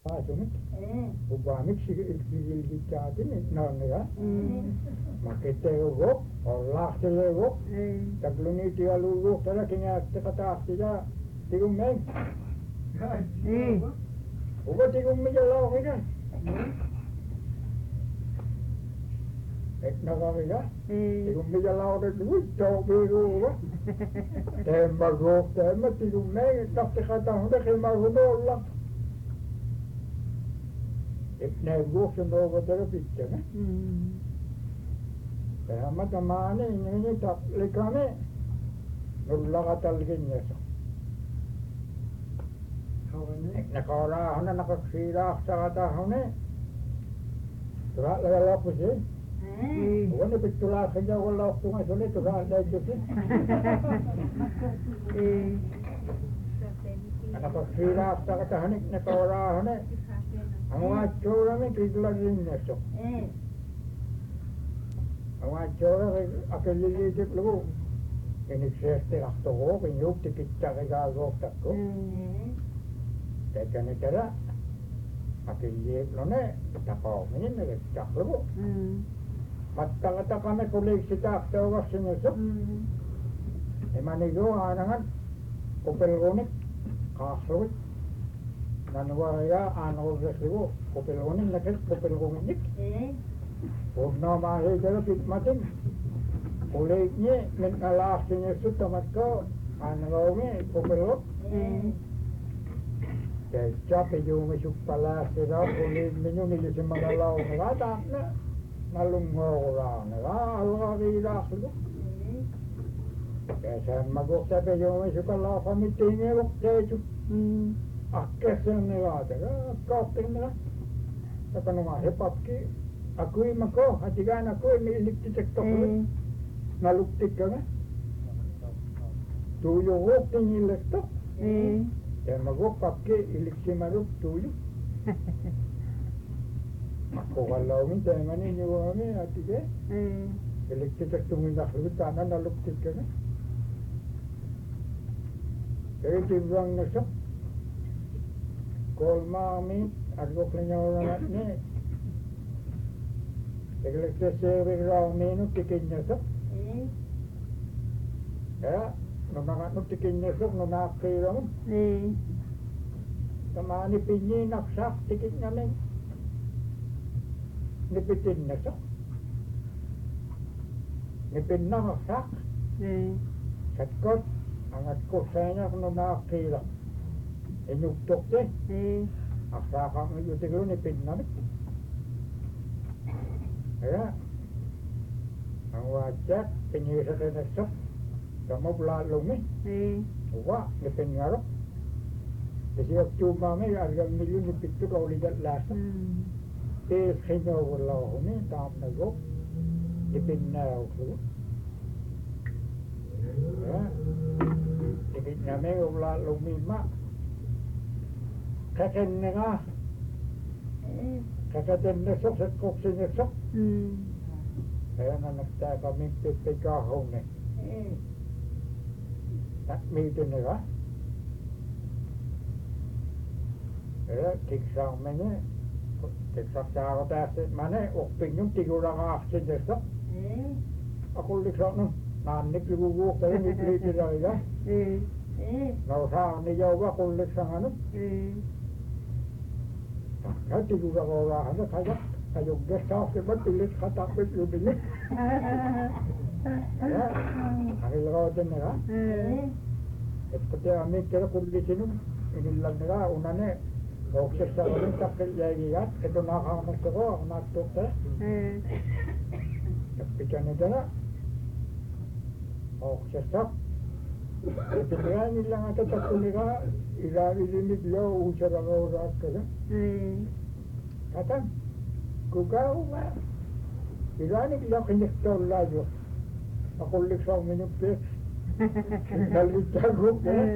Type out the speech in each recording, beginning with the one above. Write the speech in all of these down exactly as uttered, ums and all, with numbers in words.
Asumit, ubamik sigil sigil gicatin nonega. Makete go, Allah tele go. Tagluni tiga lugu tala kinya kata tiga tigum meng. Uba tigum mijalo kaya. Ek naga kaya. Tigum mijalo de duit jauh biru. Tembak go, tembak tigum meng. Tak kata hunde kemar hunde Allah. Ipne gufen over der bitte ne ya mata mane ini tak lekane nulla tal ginne so hawne nakara hana nakaksira sagata hone tura la la puse eh wone pitula khanja wala tunga sone tura dai jose eh nakaksira sagata hane nakara hone Awa chora me kikla ginne so. Eh. Awa chora akeli lite lugu. Ini seste akto go, ini ukti kitcha ga go takko. Eh. Tekane tera akeli lone tapao ini me taklo. Hmm. Matta kata kame kolek sita akto go sinne so. Hmm. Emani go anangan kopel gonik kasro. Nanwaya ano resibo kopelgonin nakes kopelgonik eh orna mahe jala pitmatin oleknya men alasnya su tamatko anawme kopelgo eh ya chape yo me supala sera olek menyo ni se magalaw ngata na nalungora na alga gira su eh sa magokta pe yo me supala famitinge okte hmm Akesen negara, kautin na. Tapi nunga hepat ki, aku ini mako, hati kan aku ini likti cektok tu, nalukti kan? Tuju waktu ni lektok, ya mako pakai ilikti maruk tuju. Aku kalau minta mana ni juga ni hati ke, ilikti cektok minta kerja tanah nalukti kan? Jadi timbang nasab. Kolma mi argo klenya orang ni. Eglek se sewe rau menu tikenya so. Ya, nona nu tikenya so nona kira. Eh. Tamani pinyi naksak tikenya men. Nipitin na so. Nipin na naksak. Eh. Katkot angat ko saya nona kira. Enyuk tokte, aksa kami yuti kalo ni pinamit. Ya, ang wajak penyisa tenesok, kamu belalung ni, wah ni pengarok. Jadi waktu kami harga milyon ni pitu kau lihat lasa. Tes kena walau ni tam nago, ni pinau tu. Ya, ni pinamai belalung ni mak. Kaken nga kakaten na sok sa koksin na sok kaya nga nagtaya kami pipikahong na nakmitin na ka kaya kiksang mene kiksang sa ako tayo mane okping yung tigurang aksin na sok ako liksang nung nanik liguguk tayo nikliti na kaya nausahan ni Jawa ako liksang ano Hati juga orang ada kayak kayak gesah sebab pilih kata pilih pilih. Ya, hari lalu tu ni lah. Seperti kami kira kulit ini ini lah ni lah, unane okey sekarang tak kerja ya, itu nak apa sekarang nak tu ke? Tapi kan itu lah, okey sekarang. Itu ni lah ada tak kulit lah. Ilari limit lo ucara orang kerja. Kata, kukau lah. Ilani kita kena tahu lagi. Aku lihat minum teh. Kalau jago kan.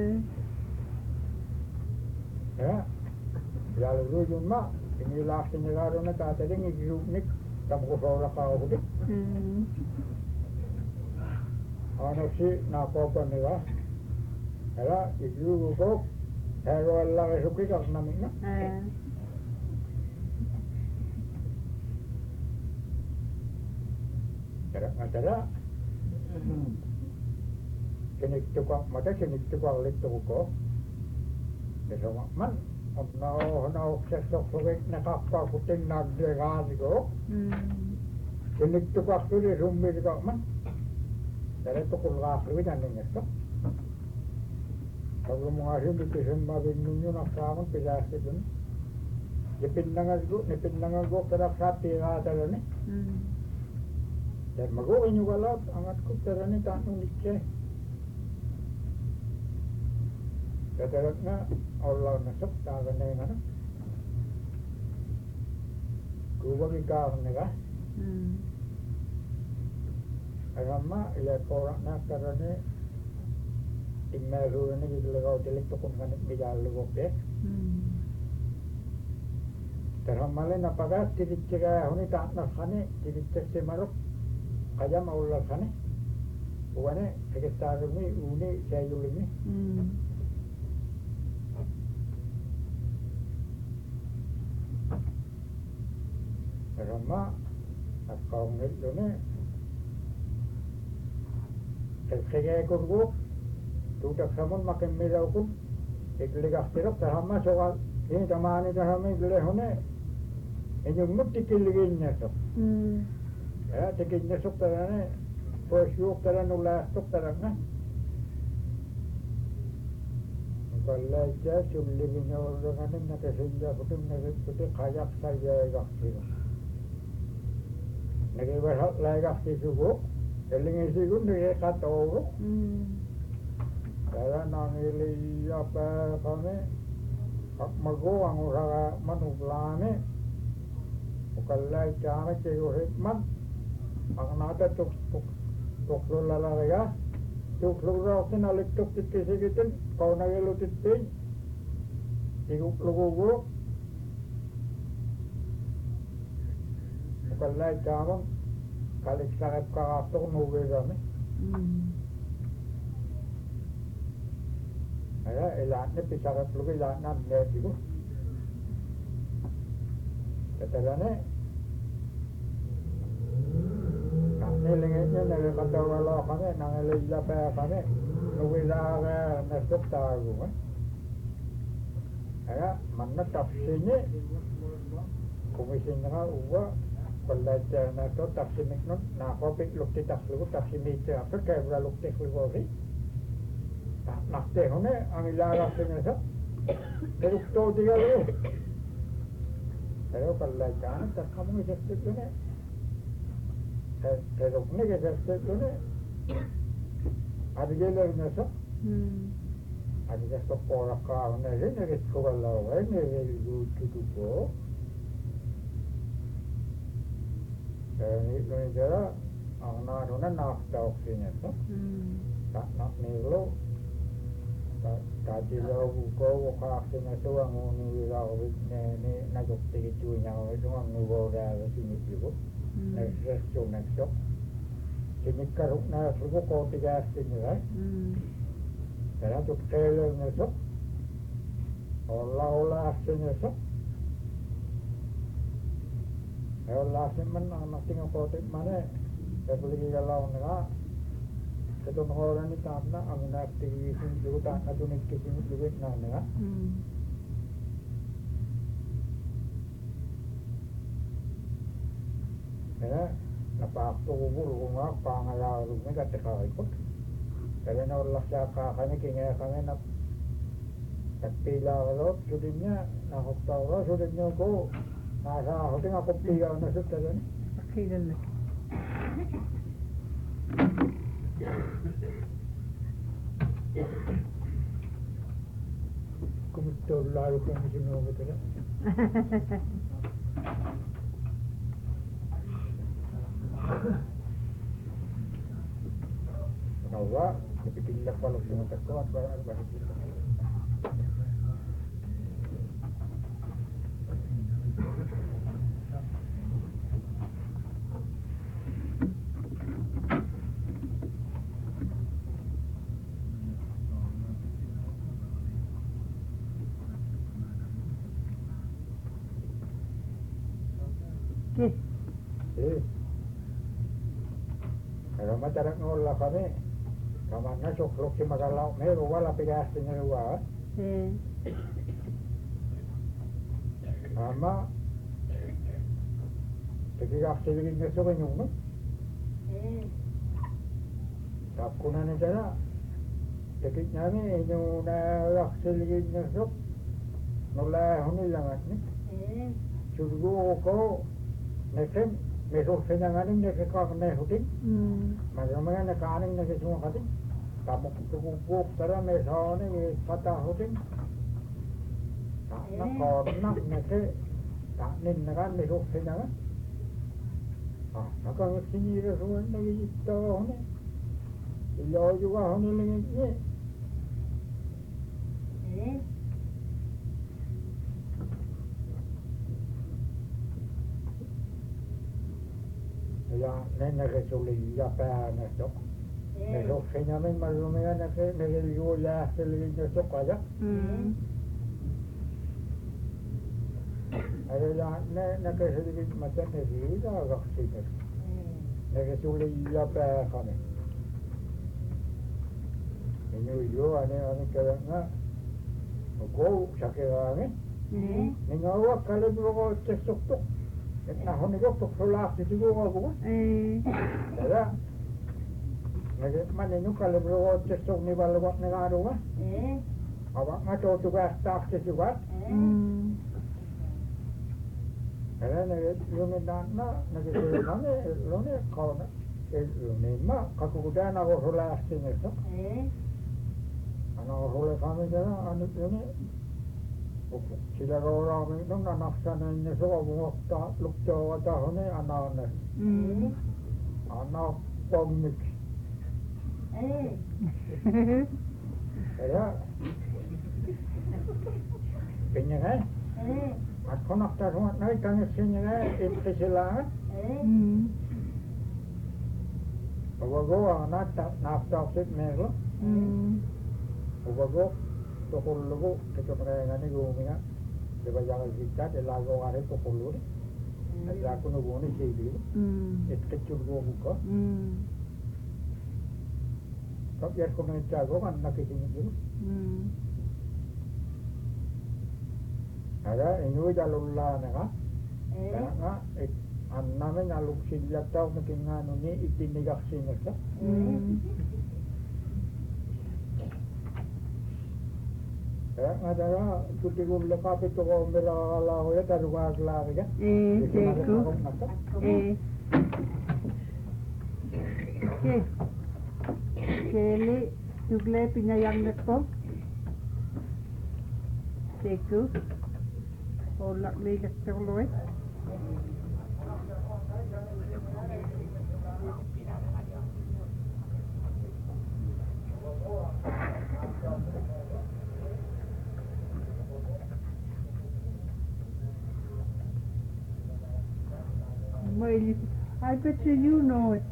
Ya, lalu cuma ini lah negara nak kata dia ni grup ni kamu orang kau tu. Anak si nak apa ni lah? Ada itu grup. Pero Allah suki ka namin na. Kadang-kadang sinik tukang mata sinik tukang litu ko. Besok man ono ono sesok sore nakakpa kuting nagdegan ko. Sinik tukang suri rumbi ko man. Dari tukul gasli dan nengesok. Kalau mga hindi semua binunyo nakaman pidasi dun. Dipindangan ko, dipindangan ko pero sapi nga talo ni. Dan mag-uwi nyo galat, angat ko pero ni tanong nikse. Katalat nga, Allah nasok, taga na yung ano. Kubang ikaw na ka. Alam ma, ilay korak na pero ni tingmeru ni gilagaw dilik tukong kanit bijalugok deh. Terhamale napaga tiritira huni tak nasane tiritira semarok kaya maulah sane buane sekitar ini uni sayul ini terhama akau itu ni terkaya kurgu tu tak samun makin milau kun ikligas tirok terhama soal ini tamani terhama ikligas huni ini muti kilignya so. Ya, tikinnya sok terane, pos yuk terane ulah sok terane. Kalau aja sulinya orang ini nak sehingga betul nak betul kayak saya gak sih. Nak berhak lagi gak sih juga. Eling isi pun dia kata orang. Kalau nangili apa kami, ak mago ang orang manublane. Kalau jangan cewek hikmat, ang nada tuk tuk tuk lala ya, tuk lala tu nalik tuk titik sekitin, kau nak elu titik, ikut lugu, kalau jangan kalik sangat kau nuwe kami, ya elat ni pisarat lugu elat nam ni juga. Keterane, kami lengitnya nak kata walau kami nak lelaki kami, nuwilah nasib tahu kan? Ya, mana tafsirnya? Komisi negara uwa, pelajar nato tafsir miknon, nak kopik lukti tafsir tafsir itu apa? Kaya lukti keluar ni, nak teh hone, amilah rasanya sah, terus tu tiga lu. Pero kalau jangan tak kamu sesuatu tu ni, terus ni ke sesuatu tu ni, ada jelas ni so, ada sesuatu pola kau ni, ni ni sekolah lawan ni ni lucu tu ko, ni ni jera, anak orang nak tahu sini so, tak nak ni lo. Tadi lo buka buka sini tu ang unu wilau ni ni najok tiga cuinya itu ang nubo dah sini juga, next next next shop, sini keruk na suku kau tiga sini lah, karena tu kelo ni shop, olah olah sini shop, olah sini mana nak tinggal kau tiga mana, saya beli kalau ni lah. Itu orang ni tak nak anggap tinggi juga tak nak tu ni kisah juga nak nak. Ya, nampak tu buru rumah pangalau rumah kata kau ikut. Kalau orang cakap kami kini kami nak tapi lalu sudahnya nak tahu lah sudahnya ko nasa hotel aku tiga nasi tadi ni. Tiga ni. Kumusta lalu kami sini betul? Kenapa? Tapi tidak kalau semua terkuat barang barang itu. Yes. Eh. Kalau macam ngolah kami, kamarnya cukup si masalah me wala pigasnya luar. Eh. Ama pigasnya lagi nggak suka nyung. Eh. Tapkunan ni cara, dekit nami nyung na pigasnya lagi nggak suka. Nolai honi langat ni. Eh. Suruh ko, nekem mesok senanganing nekekak nehutin. Hmm. Macam-macam nekaning nekesumah kating. Kamu cukup tera mesone patah hutin. Tak nak konak neke tak nin nakan mesok senangan. Ah, nakan sini resuan lagi itu ni. Iyo juga honi lagi ni. Eh. Ya, nenek kesuli ya pernah nesok. Nesok senyamin malumnya neke neke jualah seli nesok aja. Hmm. Ada yang ne neke seli macam ni dah agak sini. Neke kesuli ya pernah kami. Ini yo ane ane kerana kau sakit ni. Eh. Ni ngawak kalau berapa cesok tu. Nah, honi kok tok solah di situ aku. Eh. Ada. Nage mana nu kalau berapa cesok ni balu buat negara mah. Eh. Awak ngaco tugas tak sesuatu. Hmm. Ada nage lu ni dana nage mana lu ni kau na. Lu ni mah kaku kuda na kau solah sini tu. Eh. Anak solah kami jalan anu ni. Sila orang itu nak naksana ini semua waktu lukta waktu ini anak-anak, Hmm. anak pemik, Eh. ya, penyakit, Eh. aku nak tahu nak tanya sini itu silang, Eh. Hmm. bawa gua anak tak nak tahu sih mereka, Hmm. bawa gua tokol logo kita mereka ni gua minga, sebab jangan kita de lagu ada tokol logo ni, ada aku nu gua ni sih dia, Hmm. itu kecil gua buka. Hmm. Kau biar kau nak jago kan nak kesini dulu. Hmm. Ada ini jalur lah nak, Eh. nak anaknya nyaluk sila tahu mungkin anu ni itu negak sini kan. Hmm. Ya, ada cuti gua lepas itu gua bela lah, ya taruh lah kan. Eh. Seku. Eh. Okay. Keli tugle pinayang ko. Seku. Olak ligat tuloy. I bet you you know it.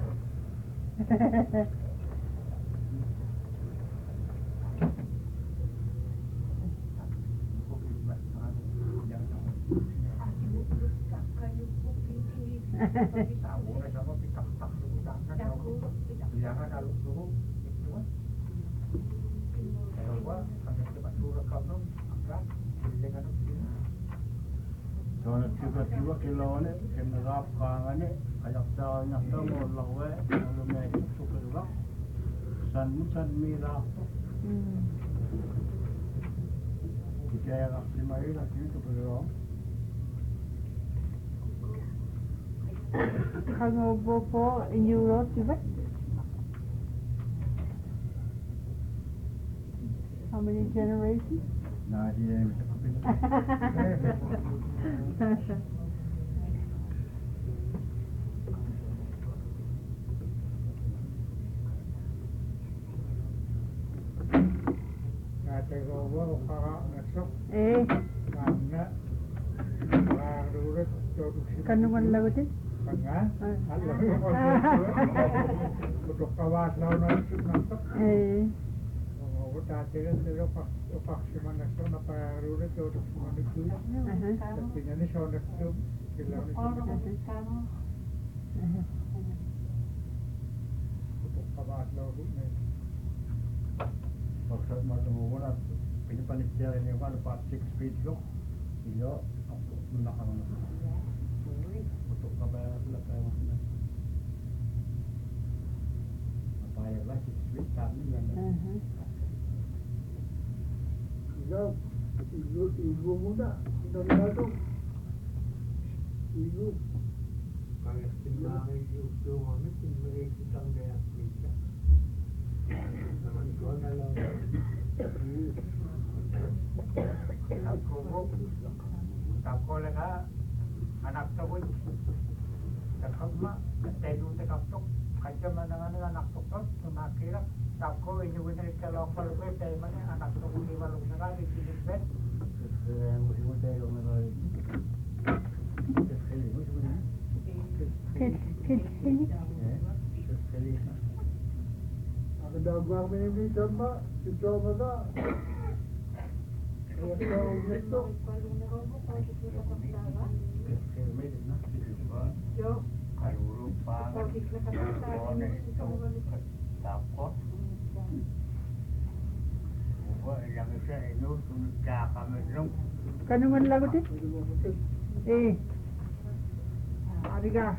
Soalnya tiba-tiba kilauan ni, kena rap kangen ni, kayak tahunya kamu lawe, kalau mereka suka juga, san san mira, kita yang asli mai lagi tu berdoa. Kalau bopo in Europe juga. How many generations? Nah dia yang bisa kepilih. Nanti gua kalau ngesok, Eh, karena baru produksi. kandungan lagu tu? Tengah, Allah untuk kawas lawan nasi nasi. Eh, Oh, tadi kan dia pak pak si mana so na baru itu produksi mana tu. Tapi ni so na tu, kita ni. untuk kabar lalu nih. Maksud macam mana? Ini panitia ini kan dapat six feet loh. Iya, aku menahan untuk kabar lepas mana? Apa ya lah six feet kami yang. Uh-huh. Iya, ibu ibu muda sudah lalu. Ibu. Kalau tinggal ibu tu mana tinggal kita dia kita. Namun kau kalau aku aku lega anak tahu takma tedu takaptok kaca manangan anak tokot tunakira tako ini benar kalau kalau gue teh mana anak tahu di walung negara di sini bet Yang musim itu yang mana? Sekali, musim mana? Kid, kid, kid. Sekali. Ang dagwang may sama, ito mga kaya ito ito. Kanungan lagu ti? Eh. Ariga.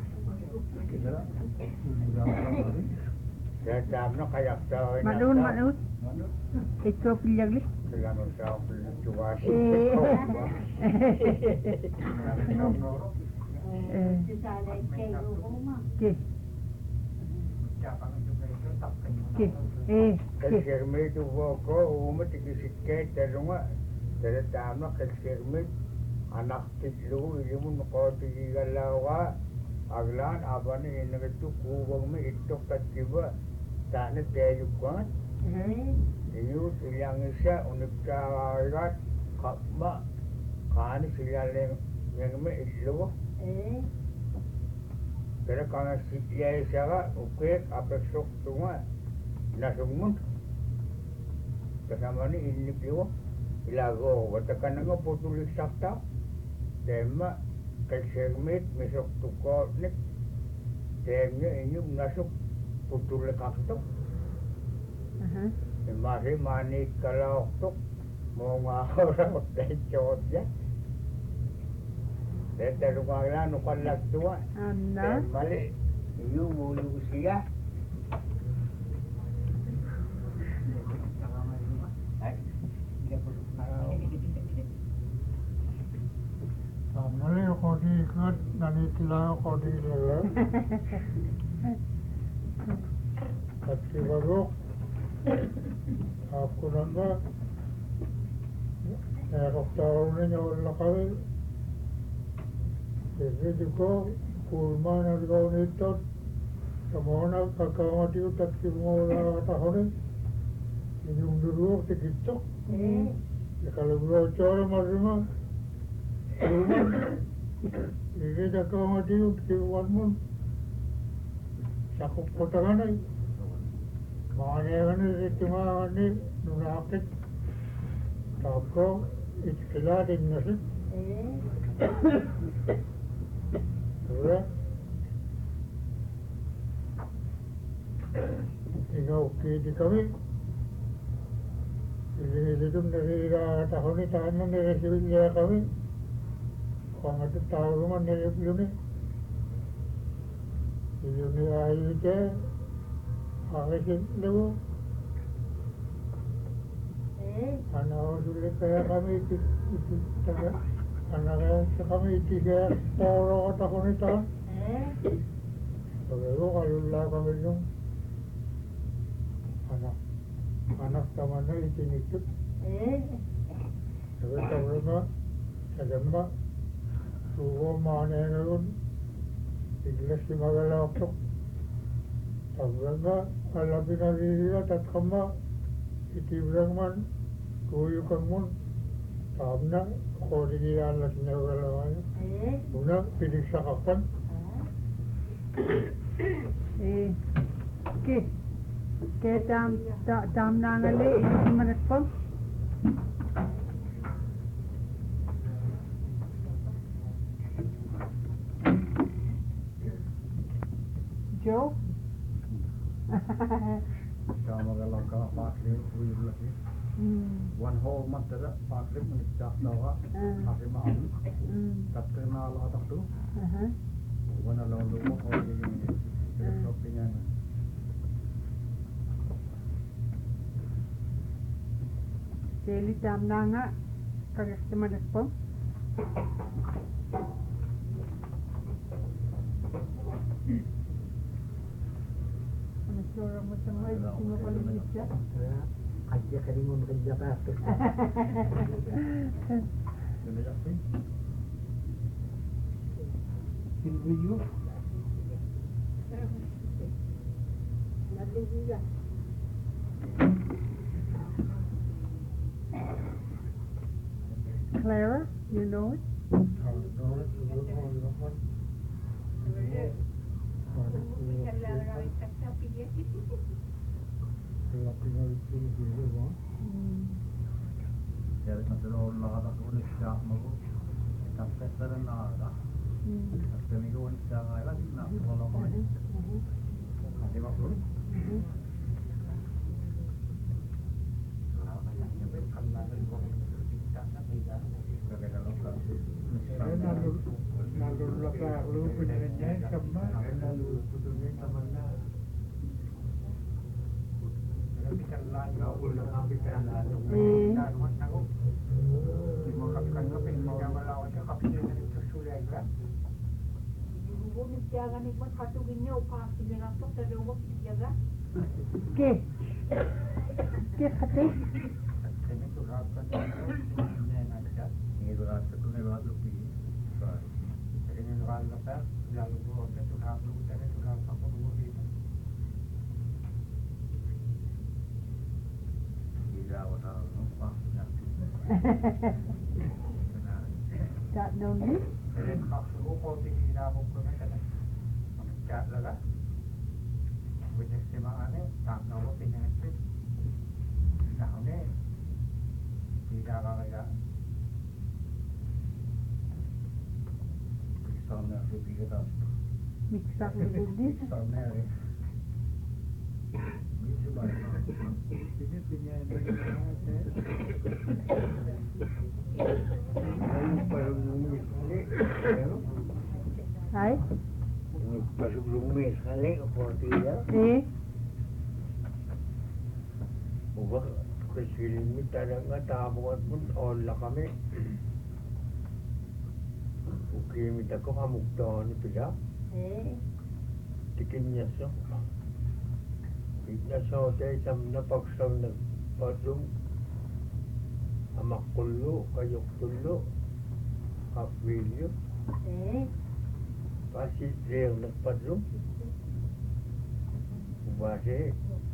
Ya jamno kayak tahu ini. Manun, manun. Ikaw pilyag li. Sila no sa tuwas. Eh. Eh. Ke. Ke. Eh. Ke. Kermit tu woko umat dikisikket terunga dari jamno kermit anak tilu imun ko tigalawa aglan abani inagetu kuwang me itok katiba tane tayo kwan iyo silang isya unipkarat kapma kani silang yang me ilo kaya kaya siya isya ka ukit apesok tunga nasungmun kasama ni inip yo ilago watakan nga putulis sakta tema kermit mesok tukor nik temnya ini masuk putul kaktok Uh-huh. masih manik kalau tuk mau ngahor tecot ya tete rumah nukan lak tua Anda. balik iu mau usia Samali ako di ikat, nanitila ako di lala. At si Barok, ako na nga, nakakap tao ninyo wala kami. Kasi ko, kulma na ikaw nito, sa mga nagkakamati ko, tatsi mo wala katahon eh. Inyong duruok, tikitok. Nakalaglaw tsara marima. Rumah, ini dah kau mati di warmun, sakut potongan ni, mana ni cuma ni nunakit, tak kau istilah di nasi, sudah, tinggal okey di kami, ini itu dari dah tahun ni tahun ni dari sini kami. Kung ito tao naman nilip yun eh. Yun eh ay ite. Akisin lago. Ano sulit kaya kami iti. Iti taga. Ano kaya sa kami iti kaya poro at ako nito. Pagkaro kalula kami yung anak. Anak taman na itinitip. Sabi tawag na. Sa gamba. Sugo mana ngayon, bigla si magalapok. Paglaga, alapin na rin at kama, itiblang man, kuyo kang mon. Sabi na, ako rin alas niya galawan. Una, pinig sa kapan. Eh. Ke. Ke tam ta- tam nangali ini manat pam. Joe? Sama kalau kalau pakai kuih lagi. One whole month ada pakai menikah tawa pakai maam. Tak kenal atau tu. Wana lalu mau kau ini shoppingan. Jadi damna nga kagak teman po. Ano sure mo sa mga hindi mo paligid siya? Aja keringon kerja pakai. Ini apa? Video. Nanti juga. Clara, you know it? Jadi masalah Allah ada tulis siap mau sampai terana ada. Tapi minggu ini jangan lagi nak kalau kau ini. Nanti waktu ini. Lalu lepas lu punyanya kemana? Lalu punyanya kemana? Kita lagi ulang habis kan? Dan mana aku? Mau kapkan apa? Mau gambar awak kapkan itu sudah kan? Ibu menjaga nih buat satu gini upah tiga ratus dari uang dijaga. Oke. Oke, hati. Ini tu kapkan ini nak. Ini berat tu ni berat lebih. Ini berat lepas lalu dua tu kapkan tu tadi tu kapkan apa dua ni. Tidak ada apa nak. Tak know me. Ini kapkan tu kau tinggi dah bukan kan? Cat lah. Banyak semangat ni tak tahu penyakit. Tahu ni tidak ada. Sana lebih kita. Miksa ko budis. Sana ni. Bisa balik. Ini punya ini. Hai. Ini baru belum sekali kau tidak. Eh. Bukan kecil ini tak ada tabuat pun Allah kami. Okey, minta kau kamu tahu ni tidak? Eh. Tikinnya so. Kita so saya samna paksa na padung. Amak kullu, kayok tullu, kapilyo. Eh. Pasti dia nak padung. Bahasa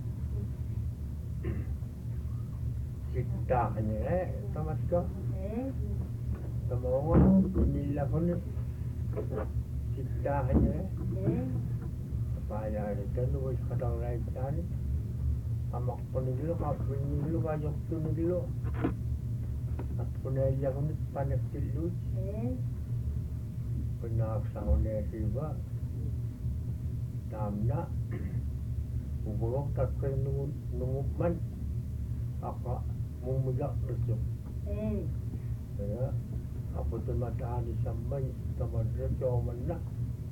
Cita hanya eh, tamat kau. Eh. Semua inilah pun cita hanya eh. Eh. Apa yang ada tu nulis kata orang lain. Amak pun dulu, kapal dulu, kajok tu dulu. Aku pun aja pun panas dulu. Eh. Pernah sahulnya siapa? Tamna. Uburok tak kena nungguman. Apa mumujak terus. Eh. Ya, apa tu mata di sampai sama dia cuma nak.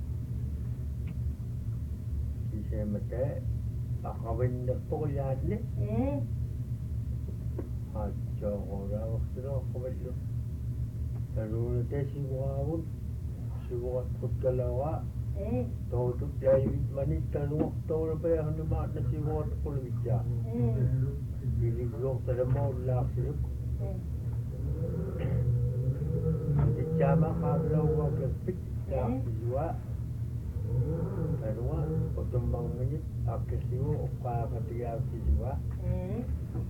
Saya mata, akawin nak pokoknya ni. Eh. Aja orang waktu tu akawin tu. Lalu nanti si wawun, si wawun kutalawa. Eh. Tahu tu dari mana tahu waktu lepas yang ni mana si wawun pun bicara. Eh. Jadi blok terima ulah sih. Eh. Jama kalau waktu pik dah dua. Kedua, perkembang menit akhir siwa upah ketiga siwa. Eh.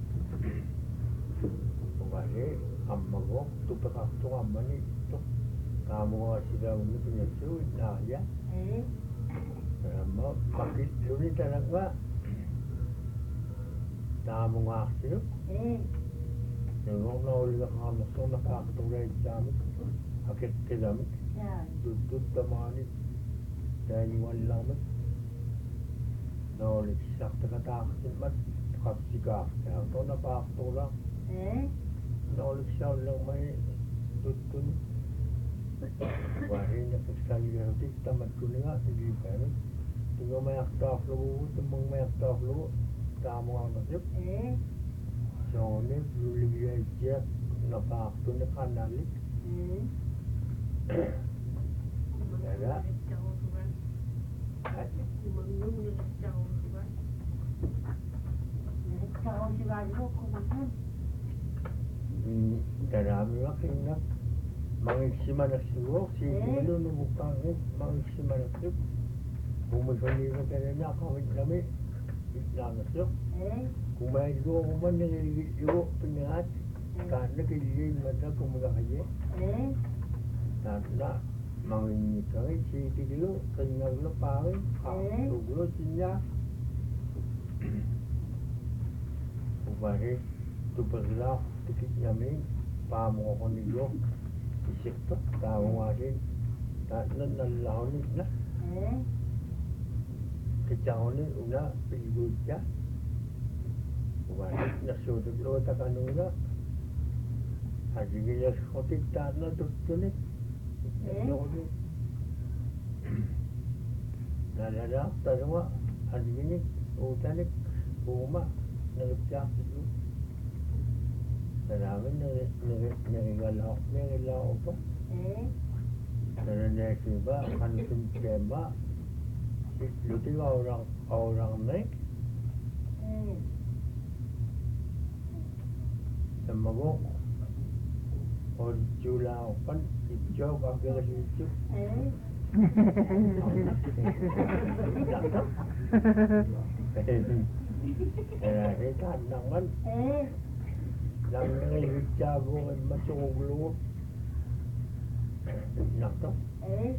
Kembali ammago tu pekat tu ammani tu kamu sudah ini punya tu nah ya. Eh. Amma pakai luni tanah gua. Kamu ngasih. Eh. Kalau nak lihat kamu semua nak tu lagi jam. Akhir kedam. Ya. Tutup temani. Dan walang Nolik sakta taaksin mat kapsika ja tona paaktola eh nolik saulang mai tutun wahin na sekali yang kita mat kuninga di kan tinggal mai akta flu tumong mai akta flu tamu ang nasip eh so ne buli aja na paakto na kanalik eh ada Kalau si Rajo kumahan darami makinak mangisima na siwo si dilo no bukangit mangisima na sip bumisoni na kaya na kawit kami islang sip eh kumay do kuman niligo pinat karena kaya mata kumaga kaya eh karena mangin kami si dilo kanya lo pare Eh. tulo sinya Ubare tu berlaku tikit kami pamo ko niyo isip to tawo asin na nalaw ni na eh kecau ni una pilih ya Ubare na sudah lo takanuna haji gila skotik tanah tutun ni Nalala tarwa haji gini utanik rumah nagpiak dulu Marami nagigalaw nagigalaw pa eh nananesi ba kanutun tema luti orang orang naik eh sama go orjula kan hijau kagak hijau eh eh tanangan eh lang hijau kan masuk lu nak tu eh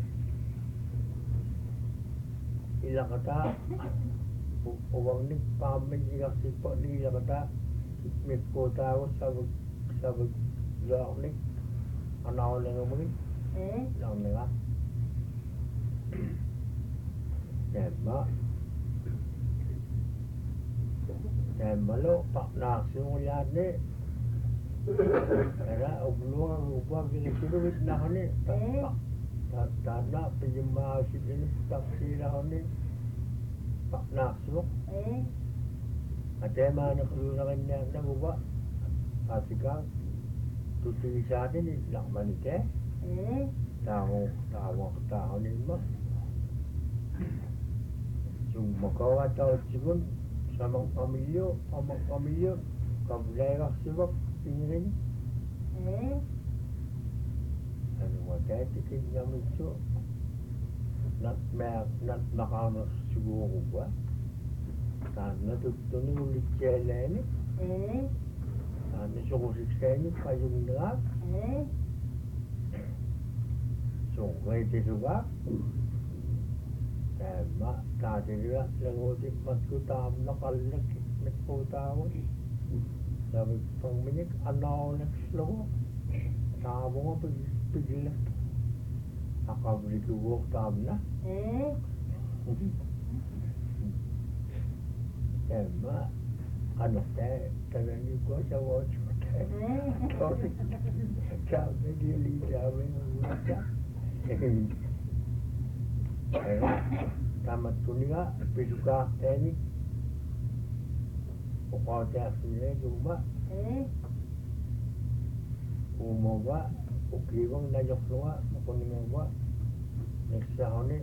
ilang kata uang ni pamen jika sifat ni ilang kata mikko tahu sabuk sabuk lah ni anak orang ni eh lang ni lah tema tema lo pak nasi mulia ni era ubluang ubah gini kiri wit nah ni tak tak tak nak penjemah sini tak sirah ni pak nasi eh ada mana keluaran yang nak ubah kasihkan tu tulisan ni nak mana ke eh tahu tahu tahu ni mah cuma kau atau cuma sama pamilio sama pamilio kau boleh sebab ini eh ano wala tikin namin so not mak not makano siguro ba sana tutuni ulit jeleni eh sana so ko sikseni kayong nga eh so ngay tisuga ma tatira langotik matkutam nakalak nagputaw sabi pang minik ano nagslo tamo nga pagpigil akabli ko tam na eh Emma ano te tagani ko sa watch ko te sorry sabi dili sabi nga eh tamat ko niya pisuka teni o ko ta sine juma eh umoba o kiwang na yokloa ko niya ba next hone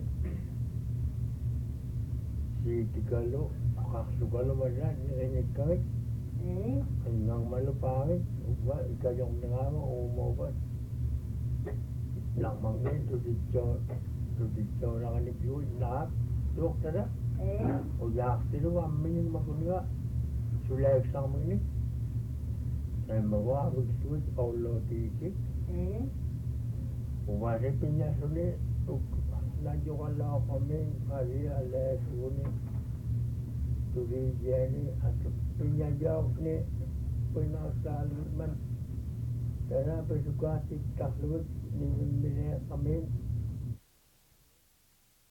si tigalo kakasugalo mana ni kami eh hanggang malupangit uba ikayong nangama umoba lang mangin to dito to dito na kanik yun lahat dok tada eh o yak tilo amin makuninga sulay sang mangin ay mawa agustut aulo tiki eh uba se pinya suli nanjo kala kami mari ala suni turi jani atau pinya jauh ni penasal man karena bersuka tikah lut ni milik kami